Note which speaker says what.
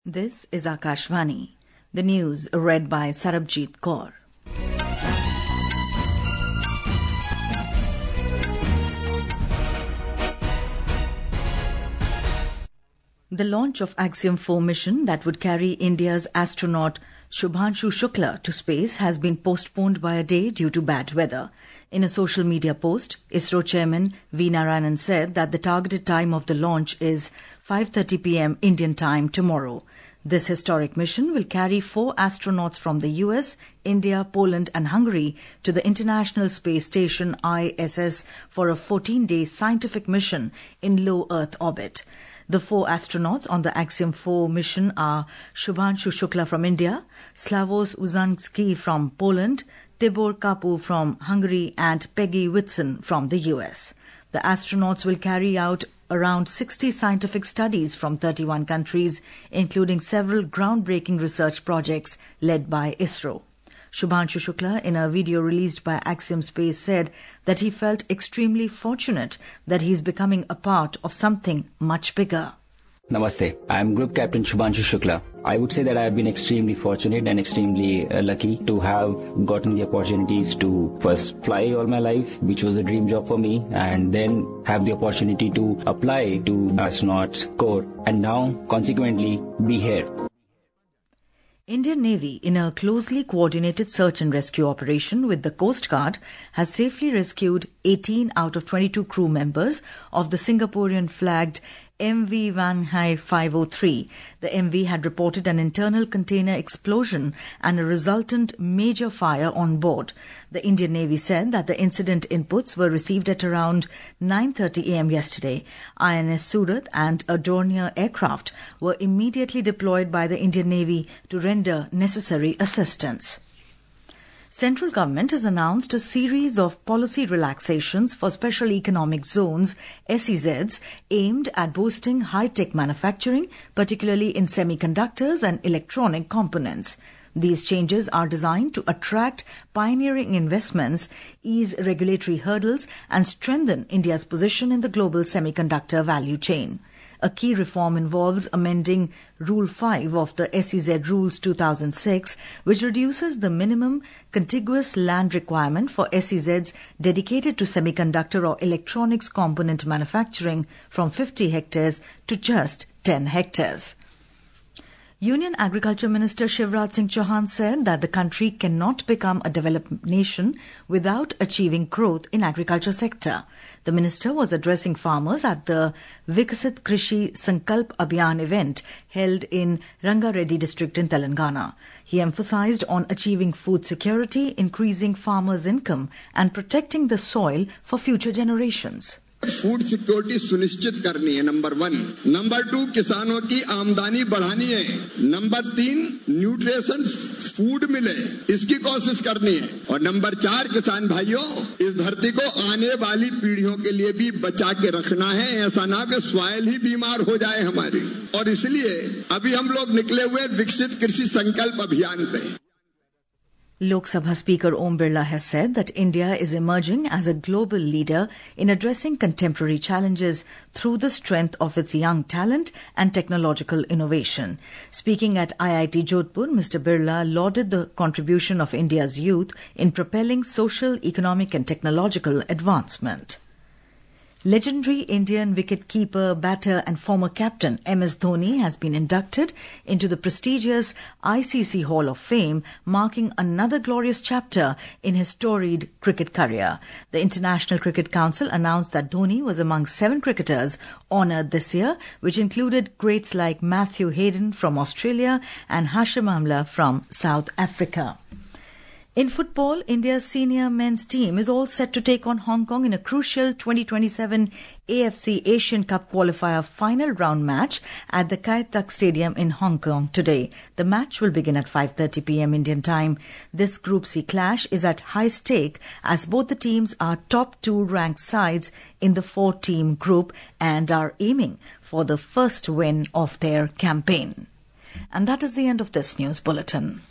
Speaker 1: This is Akashvani. The news read by Sarabjit Kaur. The launch of Axiom 4 mission that would carry India's astronaut Shubhanshu Shukla to space has been postponed by a day due to bad weather. In a social media post, ISRO chairman V. Narayanan said that the targeted time of the launch is 5:30 p.m. Indian time tomorrow. This historic mission will carry 4 astronauts from the US, India, Poland and Hungary to the International Space Station ISS for a 14-day scientific mission in low Earth orbit. The 4 astronauts on the Axiom 4 mission are Shubhanshu Shukla from India, Slavoj Uzanski from Poland, Tibor Kapu from Hungary and Peggy Whitson from the US. The astronauts will carry out around 60 scientific studies from 31 countries, including several groundbreaking research projects led by ISRO. Shubhanshu Shukla, in a video released by Axiom Space, said that he felt extremely fortunate that he is becoming a part of something much bigger.
Speaker 2: Namaste. I am Group Captain Shubhanshu Shukla. I would say that I have been extremely fortunate and extremely lucky to have gotten the opportunities to first fly all my life, which was a dream job for me, and then have the opportunity to apply to Astronauts Corps, and now, consequently, be here.
Speaker 1: Indian Navy, in a closely coordinated search and rescue operation with the Coast Guard, has safely rescued 18 out of 22 crew members of the Singaporean-flagged MV Van Hai 503. The MV had reported an internal container explosion and a resultant major fire on board. The Indian Navy said that the incident inputs were received at around 9:30 a.m. yesterday. INS Surat and a Dornier aircraft were immediately deployed by the Indian Navy to render necessary assistance. Central government has announced a series of policy relaxations for special economic zones, SEZs, aimed at boosting high-tech manufacturing, particularly in semiconductors and electronic components. These changes are designed to attract pioneering investments, ease regulatory hurdles, and strengthen India's position in the global semiconductor value chain. A key reform involves amending Rule 5 of the SEZ Rules 2006, which reduces the minimum contiguous land requirement for SEZs dedicated to semiconductor or electronics component manufacturing from 50 hectares to just 10 hectares. Union Agriculture Minister Shivraj Singh Chauhan said that the country cannot become a developed nation without achieving growth in agriculture sector. The minister was addressing farmers at the Viksit Krishi Sankalp Abhiyan event held in Rangareddy district in Telangana. He emphasized on achieving food security, increasing farmers' income and protecting the soil for future generations.
Speaker 3: Food security सुनिश्चित करनी है, number 1। Number 2, किसानों की आमदनी बढ़ानी है। Number 3, nutrition food मिले, इसकी कोशिश करनी है। और नंबर 4, किसान भाइयों, इस धरती को आने वाली पीढ़ियों के लिए भी बचा के रखना है। ऐसा ना कि सॉइल ही बीमार हो जाए हमारी। और इसलिए अभी हम लोग निकले हुए विकसित कृषि संकल्प अभियान पे।
Speaker 1: Lok Sabha Speaker Om Birla has said that India is emerging as a global leader in addressing contemporary challenges through the strength of its young talent and technological innovation. Speaking at IIT Jodhpur, Mr. Birla lauded the contribution of India's youth in propelling social, economic and technological advancement. Legendary Indian wicket-keeper, batter and former captain MS Dhoni has been inducted into the prestigious ICC Hall of Fame, marking another glorious chapter in his storied cricket career. The International Cricket Council announced that Dhoni was among 7 cricketers honoured this year, which included greats like Matthew Hayden from Australia and Hashim Amla from South Africa. In football, India's senior men's team is all set to take on Hong Kong in a crucial 2027 AFC Asian Cup qualifier final round match at the Kai Tak Stadium in Hong Kong today. The match will begin at 5:30 p.m. Indian time. This Group C clash is at high stake as both the teams are top 2 ranked sides in the 4-team group and are aiming for the first win of their campaign. And that is the end of this news bulletin.